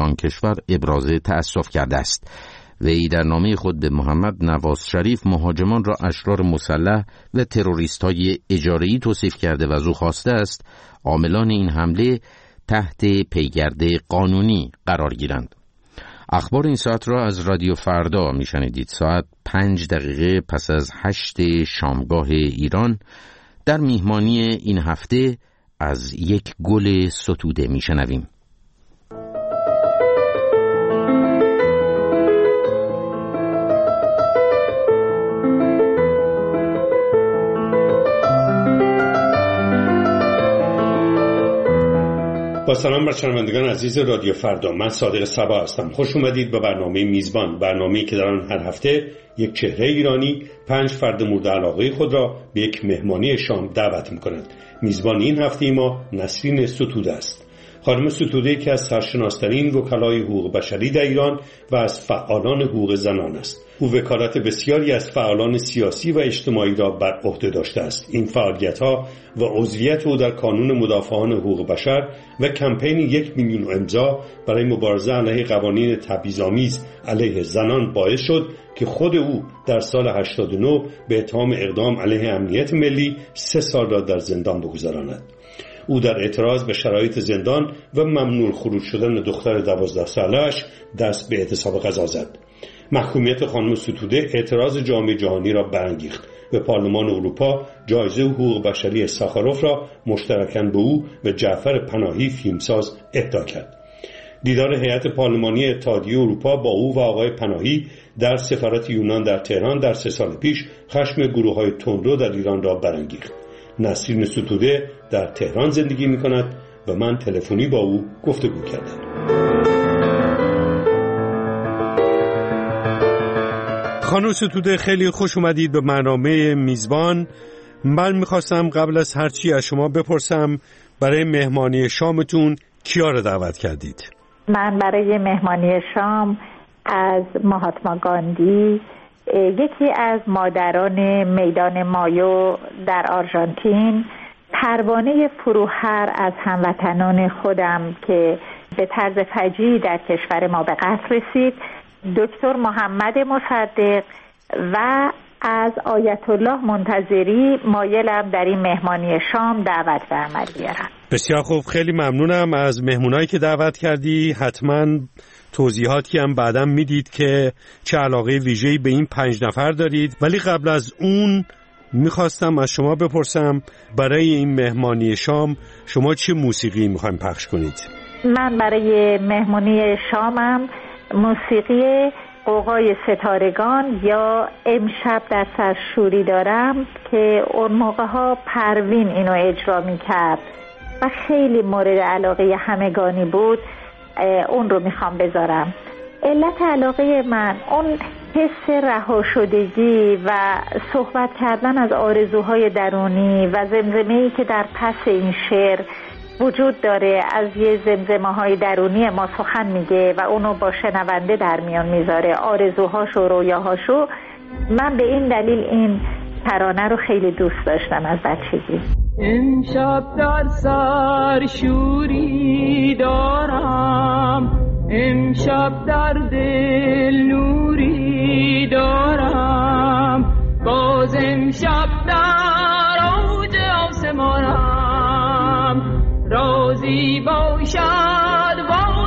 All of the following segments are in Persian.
آن کشور ابراز تأسف کرده است. وی در نامه خود به محمد نواز شریف مهاجمان را اشرار مسلح و تروریست‌های اجاره‌ای توصیف کرده و از او خواسته است عاملان این حمله تحت پیگرد قانونی قرار گیرند. اخبار این ساعت را از رادیو فردا میشنیدید. ساعت 5 دقیقه پس از 8 شامگاه ایران. در میهمانی این هفته از یک گل ستوده میشنویم. با سلام بر شنوندگان عزیز رادیو فردا، من صادق صبا هستم. خوش اومدید به برنامه میزبان، برنامه‌ای که در آن هر هفته یک چهره ایرانی 5 فرد مورد علاقه خود را به یک مهمانی شام دعوت می‌کند. میزبان این هفته ما نسرین ستوده است. خانم ستوده که از سرشناس‌ترین وکلای حقوق بشری در ایران و از فعالان حقوق زنان است. او وکالت بسیاری از فعالان سیاسی و اجتماعی را بر عهده داشته است. این فعالیت‌ها و عضویت او در کانون مدافعان حقوق بشر و کمپین 1 میلیون امضا برای مبارزه علیه قوانین تبعیض‌آمیز علیه زنان باعث شد که خود او در سال 89 به اتهام اقدام علیه امنیت ملی 3 سال را در زندان بگذراند. او در اعتراض به شرایط زندان و ممنوع خروج شدن دختر 12 ساله‌اش دست به اعتصاب غذا زد. محکومیت خانم ستوده اعتراض جامعه جهانی را برانگیخت. به پارلمان اروپا جایزه حقوق بشری ساخاروف را مشترکاً به او و جعفر پناهی فیلمساز اهدا کرد. دیدار هیئت پارلمانی اتحادیه اروپا با او و آقای پناهی در سفارت یونان در تهران در 3 سال پیش خشم گروه‌های تندرو در ایران را برانگیخت. نسرین ستوده در تهران زندگی می‌کند و من تلفنی با او گفتگو کردم. خانم ستوده، خیلی خوش اومدید به برنامه میزبان. من می‌خواستم قبل از هر چی از شما بپرسم برای مهمانی شامتون کیا رو دعوت کردید؟ من برای مهمانی شام از مهاتما گاندی، یکی از مادران میدان مایو در آرژانتین، پروانه فروهر از هموطنان خودم که به طرز فجیعی در کشور ما به قتل رسید، دکتر محمد مصدق و از آیت الله منتظری مایلم در این مهمانی شام دعوت به عمل بیارم. بسیار خوب، خیلی ممنونم از مهمونایی که دعوت کردی. حتما توضیحاتی هم بعداً میدید که چه علاقه ویژه‌ای به این 5 نفر دارید، ولی قبل از اون میخواستم از شما بپرسم برای این مهمانی شام شما چه موسیقی میخوایم پخش کنید؟ من برای مهمانی شامم موسیقی قوقای ستارگان یا امشب در سرشوری دارم که اون موقع ها پروین اینو اجرا میکرد و خیلی مورد علاقه همگانی بود. اون رو میخوام بذارم. علت علاقه من اون حس رها شدگی و صحبت کردن از آرزوهای درونی و زمزمه‌ای که در پس این شعر وجود داره، از یه زمزمه‌های درونی ما سخن میگه و اونو با شنونده در میان میذاره، آرزوهاش و رویاهاشو. من به این دلیل این ترانه رو خیلی دوست داشتم از بچگی. امشب در سر شوری دارم، امشب در دل نوری دارم، باز امشب در اوج آسمانم، رازی باشد با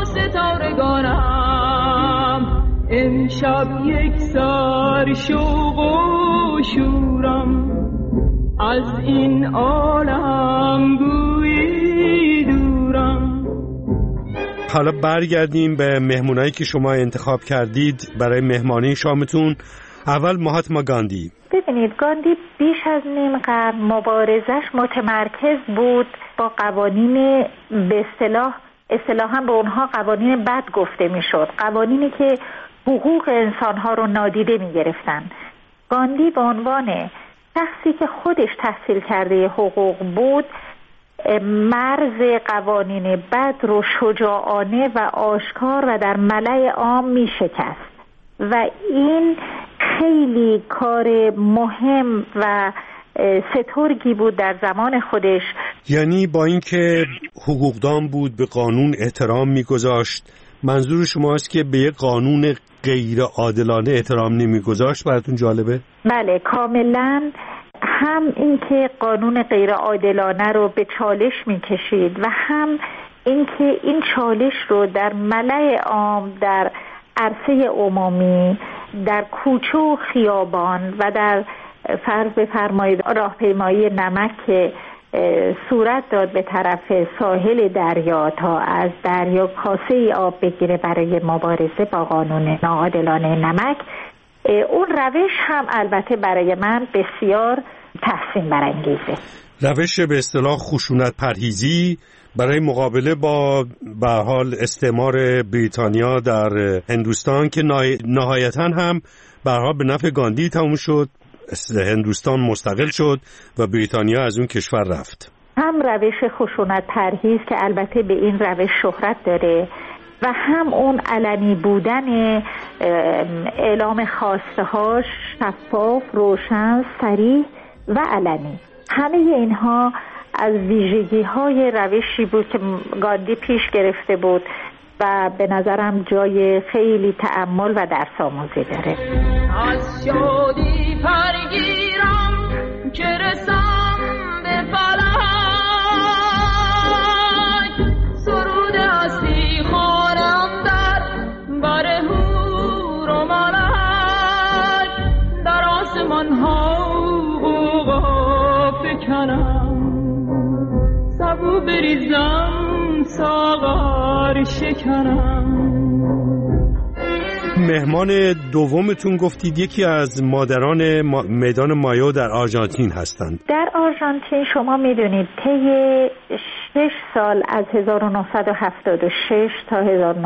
ستارگانم. امشب یک سر شوق و شورم، از این عالم گویی دورم. حالا برگردیم به مهمونایی که شما انتخاب کردید برای مهمانی شامتون. اول مهاتما گاندی. ببینید، گاندی بیش از نیم قرن مبارزش متمرکز بود با قوانین به اصطلاحاً به اونها قوانین بد گفته میشد، قوانینی که حقوق انسانها رو نادیده میگرفتن. گاندی به عنوان شخصی که خودش تحصیل کرده حقوق بود مرز قوانین بد رو شجاعانه و آشکار و در ملأ عام می شکست و این خیلی کار مهم و سترگی بود در زمان خودش. یعنی با اینکه حقوقدان بود، به قانون احترام می‌گذاشت، منظور شماست که به یک قانون غیر عادلانه احترام نمیگذاشت؟ براتون جالبه؟ بله کاملا. هم اینکه قانون غیر عادلانه رو به چالش میکشید و هم اینکه این چالش رو در ملأ عام، در عرصه عمومی، در کوچه و خیابان و در فرض بفرمایید راهپیمایی نمک که صورت داد به طرف ساحل دریا تا از دریا کاسه آب بگیره برای مبارزه با قانون ناعادلانه نمک، اون روش هم البته برای من بسیار تحسین برانگیزه. روش به اصطلاح خشونت پرهیزی برای مقابله با به حال استعمار بریتانیا در هندوستان که نهایتاً هم به حال به نفع گاندی تموم شد، هندوستان مستقل شد و بریتانیا از اون کشور رفت. هم روش خشونت پرهیز که البته به این روش شهرت داره و هم اون علنی بودن اعلام خواسته‌هاش شفاف، روشن، صریح و علنی. همه اینها از ویژگی‌های روشی بود که گاندی پیش گرفته بود و به نظرم جای خیلی تأمل و درس آموزی داره. از شادی پرگیرم که رسم به فلک، سرود هستی خوانم در بر هور و ملک، در آسمان ها غوغا فکنم، سبو بریزم ساغر شکنم. مهمان دومتون گفتید یکی از مادران میدان مایو در آرژانتین هستند. در آرژانتین شما میدونید طی 6 سال از 1976 تا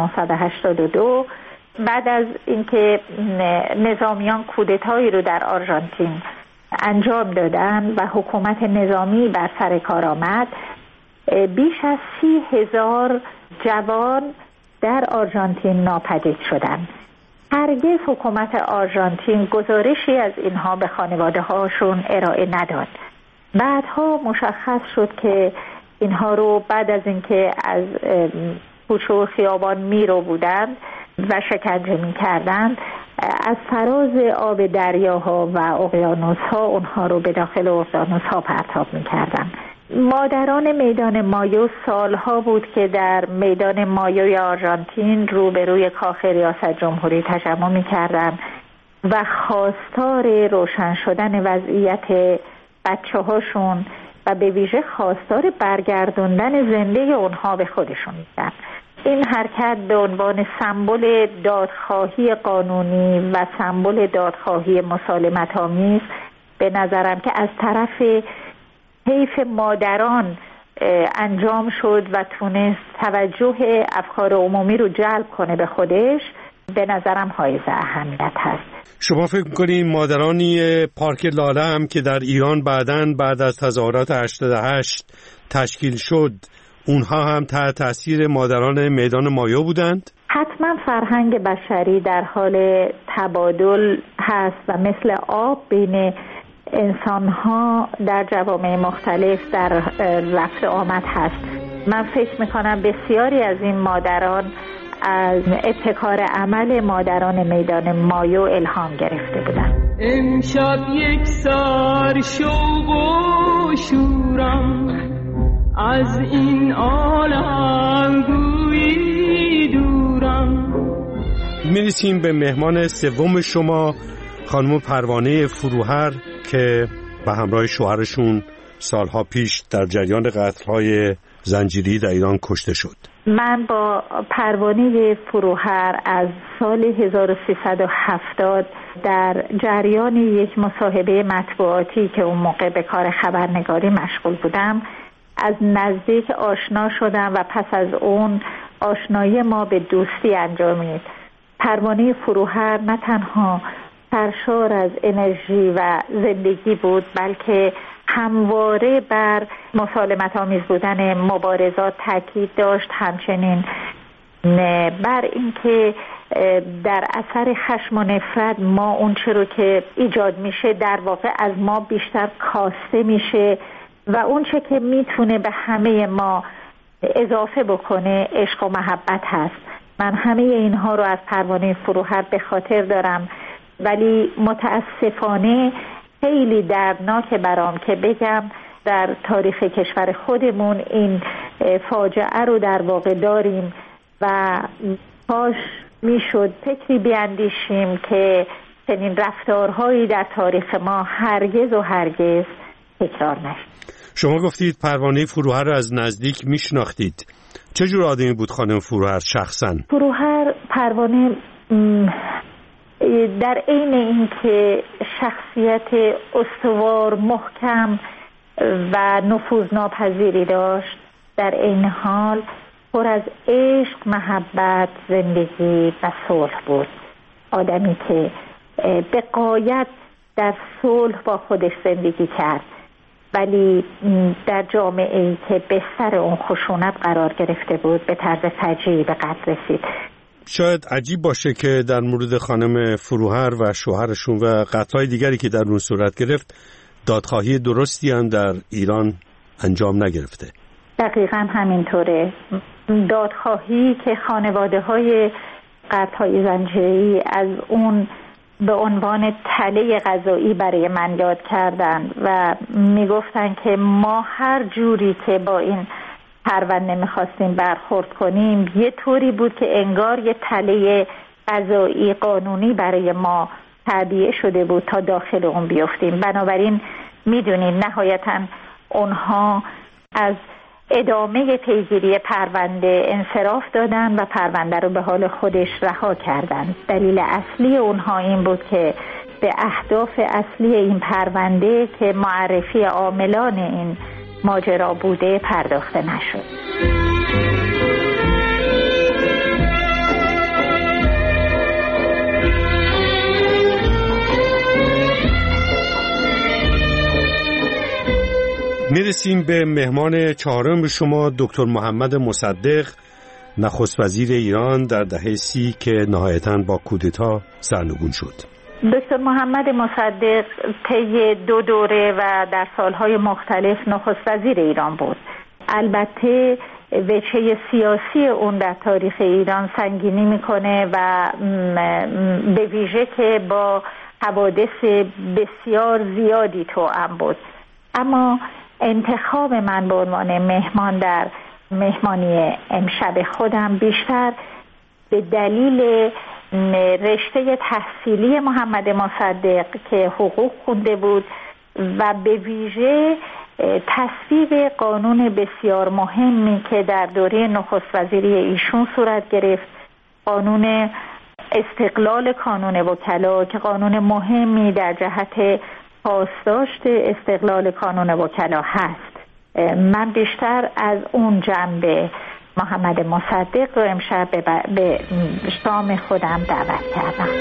1982 بعد از اینکه نظامیان کودتایی رو در آرژانتین انجام دادن و حکومت نظامی بر سر کار آمد، بیش از 30,000 جوان در آرژانتین ناپدید شدند. هرگز حکومت آرژانتین گزارشی از اینها به خانواده هاشون ارائه نداد. بعدها مشخص شد که اینها رو بعد از اینکه از کوچه و خیابان میرو بودند و شکنجه میکردند، از فراز آب دریاها و اقیانوسها اونها رو به داخل اقیانوسها پرتاب میکردند. مادران میدان مایو سالها بود که در میدان مایوی آرژانتین روبروی کاخ ریاست جمهوری تجمع می‌کردند و خواستار روشن شدن وضعیت بچه‌هاشون و به ویژه خواستار برگردوندن زنده اونها به خودشون بودند. این حرکت به عنوان سمبل دادخواهی قانونی و سمبل دادخواهی مسالمت‌آمیز به نظرم که از طرف حیف مادران انجام شد و تونست توجه افکار عمومی رو جلب کنه به خودش، به نظرم حائز اهمیت هست. شما فکر می‌کنید مادرانی پارک لاله هم که در ایران بعد از تظاهرات 88 تشکیل شد، اونها هم تحت تاثیر مادران میدان مایو بودند؟ حتما فرهنگ بشری در حال تبادل هست و مثل آب بین انسان‌ها در جوامع مختلف در رفت آمد هست. من فکر می‌کنم بسیاری از این مادران از ابتکار عمل مادران میدان مایو الهام گرفته بودند. امشب یک سر شوق و شورم، از این عالم گویی دورم. می‌رسیم به مهمان سوم شما، خانم پروانه فروهر که به همراه شوهرشون سالها پیش در جریان قتل‌های زنجیری در ایران کشته شد. من با پروانه فروهر از سال 1370 در جریان یک مصاحبه مطبوعاتی که اون موقع به کار خبرنگاری مشغول بودم از نزدیک آشنا شدم و پس از اون آشنایی ما به دوستی انجامید. پروانه فروهر نه تنها سرشار از انرژی و زندگی بود، بلکه همواره بر مسالمت‌آمیز بودن مبارزات تاکید داشت، همچنین بر اینکه در اثر خشم و نفرت ما اون چه رو که ایجاد میشه در واقع از ما بیشتر کاسته میشه و اون چه که میتونه به همه ما اضافه بکنه عشق و محبت هست. من همه اینها رو از پروانه فروهر به خاطر دارم، ولی متاسفانه خیلی دردناک برام که بگم در تاریخ کشور خودمون این فاجعه رو در واقع داریم و کاش میشد فکری بیاندیشیم که چنین رفتارهایی در تاریخ ما هرگز و هرگز تکرار نشد. شما گفتید پروانه فروهر رو از نزدیک میشناختید. چه جور آدمی بود خانم فروهر شخصاً؟ فروهر پروانه در عین اینکه شخصیت استوار، محکم و نفوذناپذیری داشت، در عین حال پر از عشق، محبت، زندگی و صلح بود. آدمی که به غایت در صلح با خودش زندگی کرد، ولی در جامعه‌ای که به سر اون خشونت قرار گرفته بود به طرز فجیعی به قتل رسید. شاید عجیب باشه که در مورد خانم فروهر و شوهرشون و قتل‌های دیگری که در اون صورت گرفت دادخواهی درستی هم در ایران انجام نگرفته. دقیقاً همینطوره. دادخواهی که خانواده‌های قتل‌های زنجیره‌ای از اون به عنوان تله قضایی برای من یاد کردن و میگفتن که ما هر جوری که با این پرونده میخواستیم برخورد کنیم یه طوری بود که انگار یه تله قضایی قانونی برای ما تعبیه شده بود تا داخل اون بیفتیم. بنابراین میدونین نهایتاً اونها از ادامه پیگیری پرونده انصراف دادن و پرونده رو به حال خودش رها کردن. دلیل اصلی اونها این بود که به اهداف اصلی این پرونده که معرفی عاملان این ماجرا بوده پرداخته نشد. میرسیم به مهمان چهارم شما، دکتر محمد مصدق، نخست وزیر ایران در دهه 30 که نهایتاً با کودتا سرنگون شد. دکتر محمد مصدق طی 2 دوره و در سالهای مختلف نخست وزیر ایران بود. البته وجه سیاسی اون در تاریخ ایران سنگینی میکنه و به ویژه که با حوادث بسیار زیادی توأم بود. اما انتخاب من به عنوان مهمان در مهمانی امشب خودم بیشتر به دلیل رشته تحصیلی محمد مصدق که حقوق خونده بود و به ویژه تصویب قانون بسیار مهمی که در دوره نخست وزیری ایشون صورت گرفت، قانون استقلال کانون وکلا که قانون مهمی در جهت پاسداشت استقلال کانون وکلا هست. من بیشتر از اون جنبه محمد مصدق رو امشب به شام خودم دعوت کردم.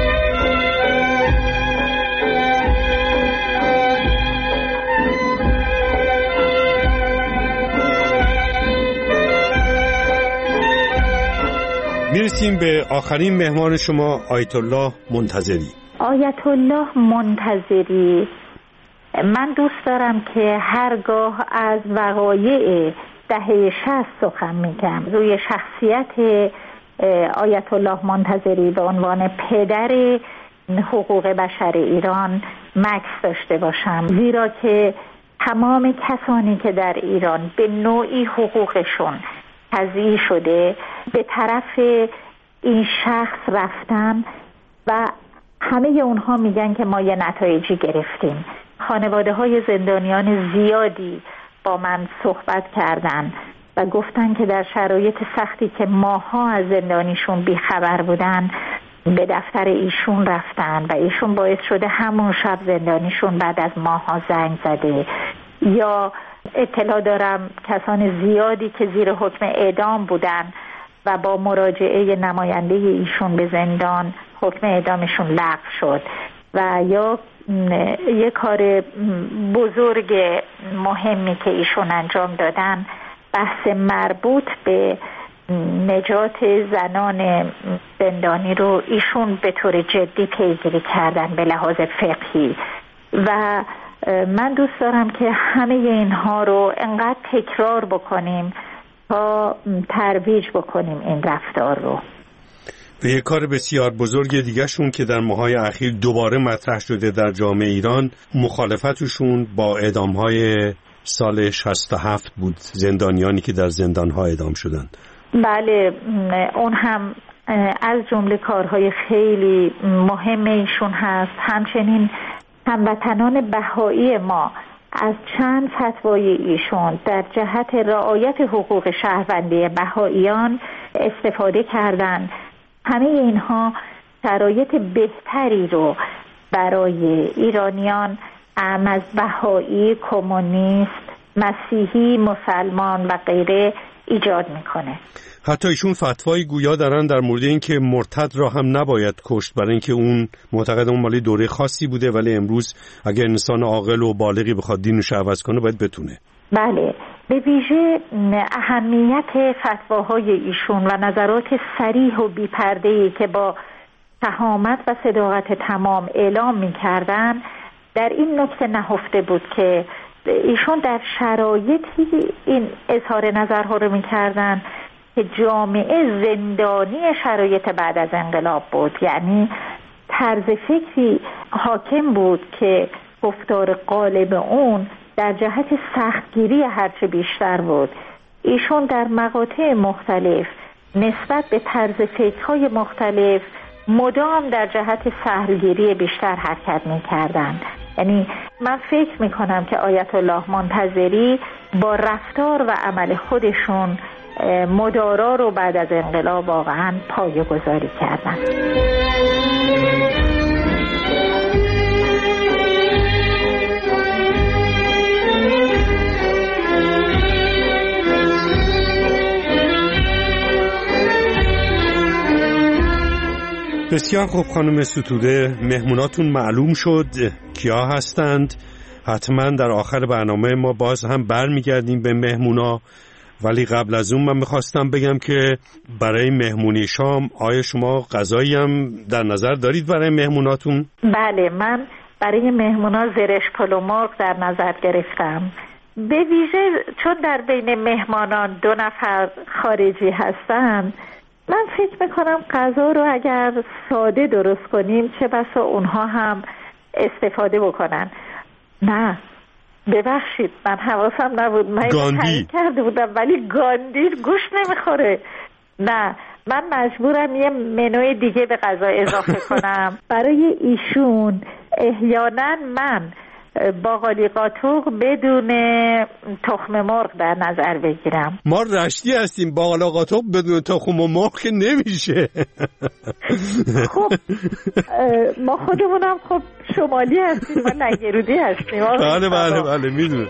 میرسیم به آخرین مهمان شما، آیت الله منتظری. آیت الله منتظری، من دوست دارم که هرگاه از وقایع دهه 60 سخن میگم روی شخصیت آیت الله منتظری به عنوان پدر حقوق بشر ایران مکث داشته باشم، زیرا که تمام کسانی که در ایران به نوعی حقوقشون تضییع شده به طرف این شخص رفتن و همه اونها میگن که ما یه نتایجی گرفتیم. خانواده های زندانیان زیادی با من صحبت کردن و گفتن که در شرایط سختی که ماها از زندانیشون بیخبر بودن به دفتر ایشون رفتن و ایشون باعث شده همون شب زندانیشون بعد از ماها زنگ زده. یا اطلاع دارم کسان زیادی که زیر حکم اعدام بودن و با مراجعه نماینده ایشون به زندان حکم اعدامشون لغو شد. و یا یک کار بزرگ مهمی که ایشون انجام دادن، بحث مربوط به نجات زنان زندانی رو ایشون به طور جدی پیگیری کردن به لحاظ فقهی و من دوست دارم که همه اینها رو انقدر تکرار بکنیم تا ترویج بکنیم این رفتار رو. و یک کار بسیار بزرگ دیگه شون که در ماهای اخیر دوباره مطرح شده در جامعه ایران، مخالفتشون با اعدام‌های سال 67 بود، زندانیانی که در زندان‌ها اعدام شدن. بله، اون هم از جمله کارهای خیلی مهم ایشون هست. همچنین هموطنان بهایی ما از چند فتوای ایشون در جهت رعایت حقوق شهروندی بهاییان استفاده کردند. همه اینها شرایط بهتری رو برای ایرانیان از بهایی، کمونیست، مسیحی، مسلمان و غیره ایجاد میکنه. حتی ایشون فتوای گویا دارن در مورد این که مرتد را هم نباید کشت، برای اینکه اون معتقد اون مالی دوره خاصی بوده، ولی امروز اگر انسان عاقل و بالغی بخواد دینش عوض کنه باید بتونه. بله، به ویژه اهمیت فتواهای ایشون و نظرات صریح و بی‌پرده‌ای که با شهامت و صداقت تمام اعلام می‌کردن در این نکته نهفته بود که ایشون در شرایطی این اظهار نظرها رو می‌کردن که جامعه زندانی شرایط بعد از انقلاب بود. یعنی طرز فکری حاکم بود که گفتار غالب اون در جهت سختگیری هرچه بیشتر بود. ایشون در مقاطع مختلف نسبت به طرز فکرهای مختلف مدام در جهت سهلگیری بیشتر حرکت می‌کردند. یعنی من فکر می‌کنم که آیت الله منتظری با رفتار و عمل خودشون مدارا رو بعد از انقلاب واقعاً پایه‌گذاری کردن. بسیار خوب خانم ستوده، مهموناتون معلوم شد کیا هستند. حتما در آخر برنامه ما باز هم برمیگردیم به مهمونا، ولی قبل از اون من میخواستم بگم که برای مهمونی شام آیا شما غذایی هم در نظر دارید برای مهموناتون؟ بله، من برای مهمونا زرش پلو مرغ در نظر گرفتم. به ویژه چون در بین مهمانان 2 نفر خارجی هستن، من فکر میکنم غذا رو اگر ساده درست کنیم چه بسا اونها هم استفاده بکنن. نه ببخشید، من حواسم نبود، من گاندی کرده بودم ولی گاندی گوش نمیخوره. نه، من مجبورم یه منوی دیگه به غذا اضافه کنم. برای ایشون احیانا من باقالی قاطوق بدون تخم مرغ در نظر بگیرم. ما رشتی هستیم، باقالی قاطوق بدون تخم مرغ که نمیشه. خب ما خودمونم خب شمالی هستیم، ما نگرودی هستیم. بله بله بله میدونم.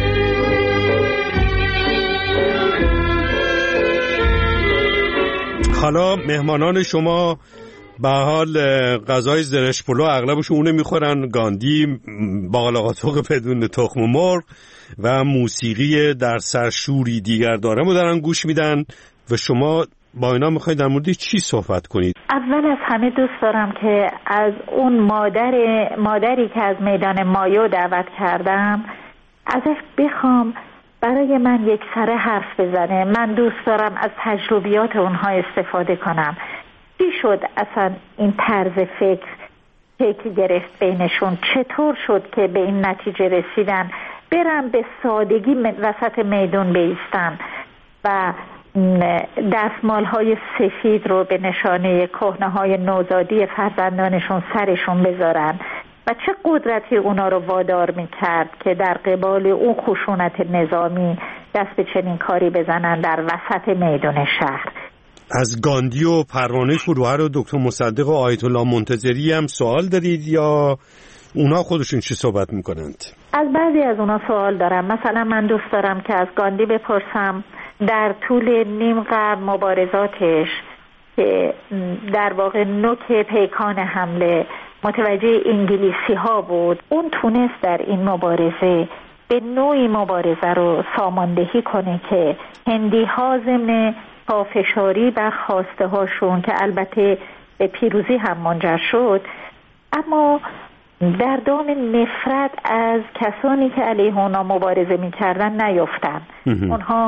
حالا مهمانان شما به حال غذای زرش پلو اغلبشون اونه میخورن، گاندی، باقالی قاطوق بدون تخم مرغ و موسیقی در سرشوری دیگر دارم دارن گوش میدن و شما با اینا میخواید در مورد چی صحبت کنید؟ اول از همه دوست دارم که از اون مادری که از میدان مایو دعوت کردم ازش بخوام برای من یک سره حرف بزنه. من دوست دارم از تجربیات اونها استفاده کنم. چی شد اصلا این طرز فکر شکل گرفت بینشون؟ چطور شد که به این نتیجه رسیدن برن به سادگی وسط میدون بیستن و دستمالهای سفید رو به نشانه کهنه‌های نوزادی فرزندانشون سرشون بذارن و چه قدرتی اونا رو وادار میکرد که در قبال اون خشونت نظامی دست به چنین کاری بزنن در وسط میدون شهر. از گاندی و پروانه فروهر و دکتر مصدق و آیت الله منتظری هم سوال دارید یا اونا خودشون چی صحبت میکنند؟ از بعضی از اونا سوال دارم. مثلا من دوست دارم که از گاندی بپرسم در طول نیم قرن مبارزاتش که در واقع نوک پیکان حمله متوجه انگلیسی ها بود، اون تونست در این مبارزه به نوعی مبارزه رو ساماندهی کنه که هندی ها ضمن پافشاری بر خواسته هاشون که البته به پیروزی هم منجر شد، اما در دام نفرت از کسانی که علیه اونا مبارزه می‌کردن نیفتن. اونها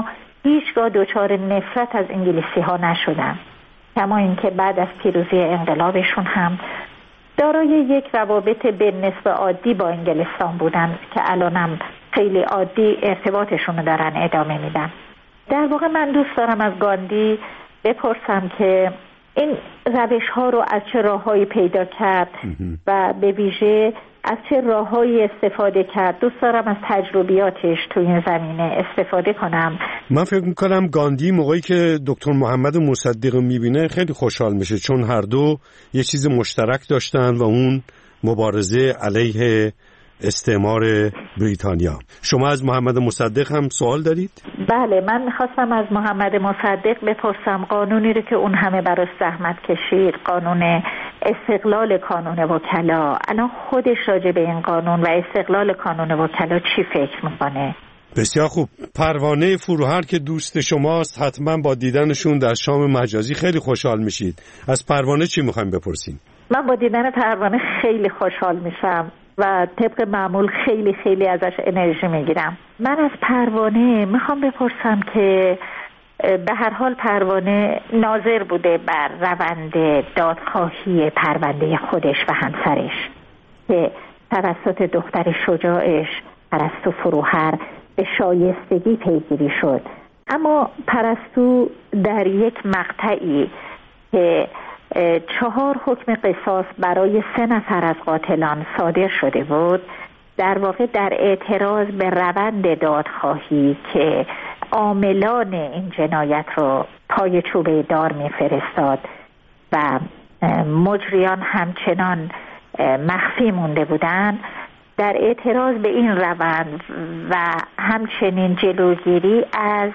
هیچگاه دچار نفرت از انگلیسی ها نشدم، کما اینکه بعد از پیروزی انقلابشون هم دارای یک روابط به نسبت عادی با انگلستان بودن که الانم خیلی عادی ارتباطشون رو دارن ادامه میدن. در واقع من دوست دارم از گاندی بپرسم که این روش ها رو از چه راههایی پیدا کرد و به ویژه از چه راههایی استفاده کرد. دوست دارم از تجربیاتش تو این زمینه استفاده کنم. من فکر میکنم گاندی موقعی که دکتر محمد مصدق رو میبینه خیلی خوشحال میشه، چون هر دو یه چیز مشترک داشتن و اون مبارزه علیه استعمار بریتانیا. شما از محمد مصدق هم سوال دارید؟ بله، من میخواستم از محمد مصدق بپرسم قانونی رو که اون همه براش زحمت کشید، قانون استقلال کانون وکلا، الان خودش راجع به این قانون و استقلال کانون وکلا چی فکر میکنه؟ بسیار خوب. پروانه فروهر که دوست شماست، حتما با دیدنشون در شام مجازی خیلی خوشحال میشید. از پروانه چی میخوایم بپرسیم؟ من با دیدن پروانه خیلی خوشحال میشم و طبق معمول خیلی خیلی ازش انرژی میگیرم. من از پروانه میخوام بپرسم که به هر حال پروانه ناظر بوده بر روند دادخواهی پرونده خودش و همسرش که توسط دختر شجاعش پرستو فروهر به شایستگی پیگیری شد. اما پرستو در یک مقطعی که 4 حکم قصاص برای 3 نفر از قاتلان صادر شده بود، در واقع در اعتراض به روند دادخواهی که عاملان این جنایت رو پای چوبه دار می‌فرستاد و مجریان همچنان مخفی مونده بودند، در اعتراض به این روند و همچنین جلوگیری از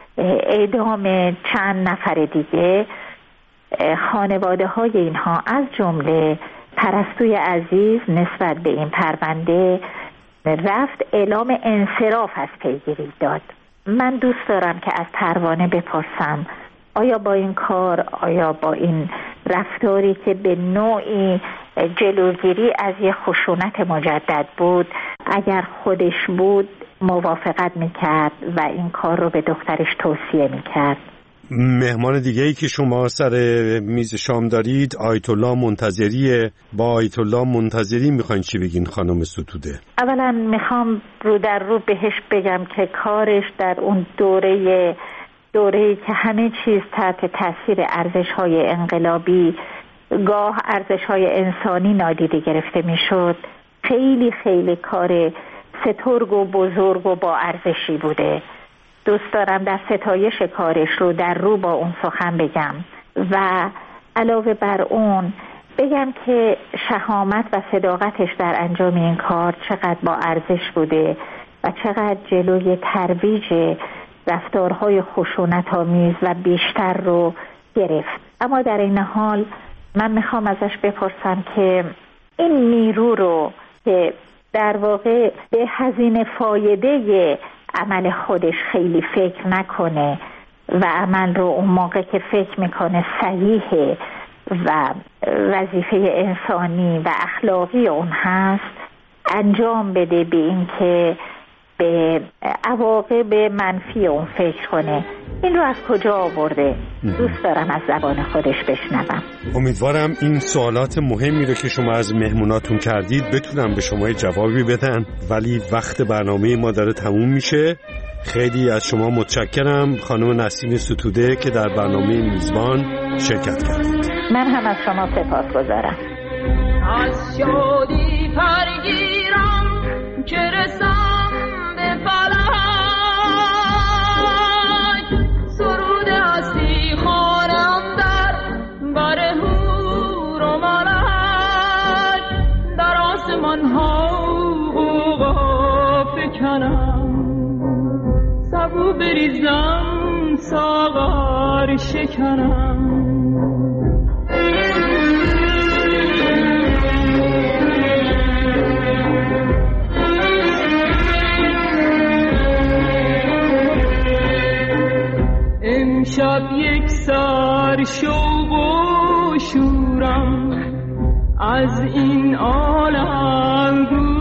اعدام چند نفر دیگه، خانواده های اینها از جمله پرستوی عزیز نسبت به این پرونده رفت اعلام انصراف از پیگیری داد. من دوست دارم که از پروانه بپرسم آیا با این کار، آیا با این رفتاری که به نوعی جلوگیری از یک خشونت مجدد بود، اگر خودش بود موافقت میکرد و این کار رو به دخترش توصیه میکرد؟ مهمان دیگه‌ای که شما سر میز شام دارید آیت الله منتظریه. با آیت الله منتظری میخواین چی بگین خانم ستوده؟ اولا میخوام رو در رو بهش بگم که کارش در اون دوره‌ای که همه چیز تحت تاثیر ارزش‌های انقلابی، گاه ارزش‌های انسانی نادیده گرفته میشد، خیلی خیلی کار سترگ و بزرگ و با ارزشی بوده. دوست دارم در ستایش کارش رو در رو با اون سخن بگم و علاوه بر اون بگم که شهامت و صداقتش در انجام این کار چقدر با ارزش بوده و چقدر جلوی ترویج رفتارهای خشونت‌آمیز و بیشتر رو گرفت. اما در این حال من میخوام ازش بپرسم که این نیرو رو که در واقع به هزینه فایده عمل خودش خیلی فکر نکنه و عمل رو اون موقع که فکر میکنه صحیحه و وظیفه انسانی و اخلاقی اون هست انجام بده، به این که به عواقب منفی اون فکر کنه. این رو از کجا آورده؟ دوست دارم از زبان خودش بشنوم. امیدوارم این سوالات مهمی رو که شما از مهموناتون کردید بتونم به شما جوابی بدن، ولی وقت برنامه ما داره تموم میشه. خیلی از شما متشکرم خانم نسیم ستوده که در برنامه میزبان شرکت کردید. من هم از شما سپاسگزارم. از شادی پرگیرم که رسم به فلک، سرود هستی خوانم در بر هور و ملک، در آسمان ها غوغا فکنم، سبو بریزم ساغر شکنم. امشب یک سر شوق و شورم از این عالم